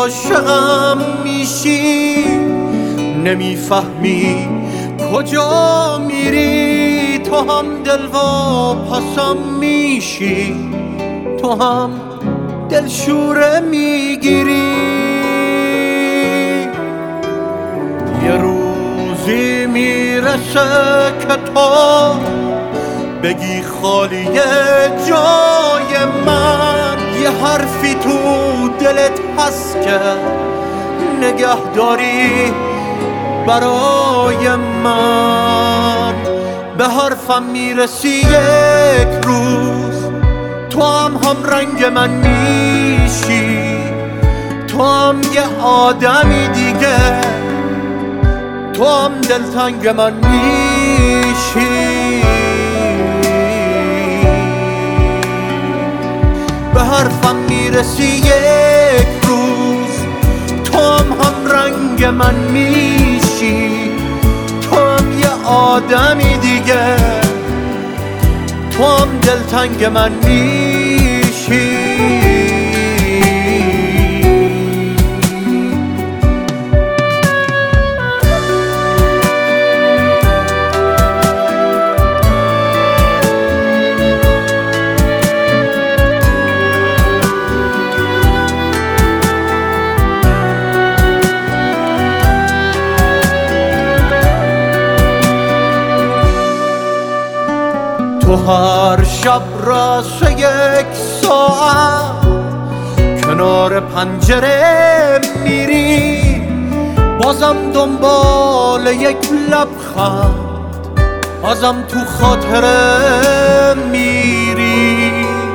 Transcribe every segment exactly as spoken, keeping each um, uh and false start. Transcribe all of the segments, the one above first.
عاشقم میشی، نمیفهمی کجا میری. تو هم دلواپسم میشی، تو هم دلشوره میگیری. یه روزی میرسه که تو بگی خالیه جای من. یه حرفی تو دلت هست که نگه داری برای من. به حرفم میرسی یک روز، تو هم هم رنگ من میشی. تو هم یه آدمی دیگه، تو هم دلتنگ من میشی. به حرفم میرسی یک روز، تو هم هم رنگ من میشی. تو هم یه آدمی دیگه، تو هم دلتنگ من میشی. تو هر شب راسه یک ساعت کنار پنجره میری، بازم دنبال یک لبخند ازم تو خاطره میری.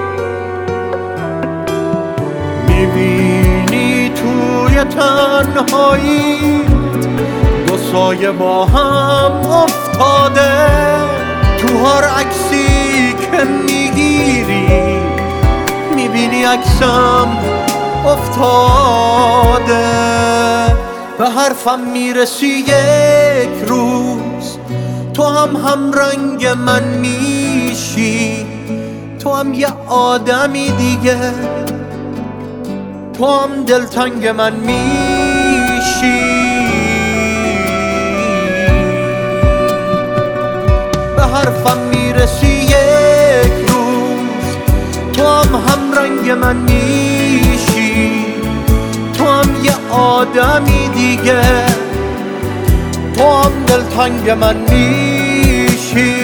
میبینی توی تنهایی دو سایه با هم افتاده، تو هر عکسی که میگیری میبینی عکسم افتاده. به حرفم میرسی یک روز، تو هم هم رنگ من میشی. تو هم یه آدمی دیگه، تو هم دلتنگ من میشی. به حرفم میرسی یک روز، تو هم هم رنگ من میشی. تو هم یه آدمی دیگه، تو هم دلتنگ من میشی.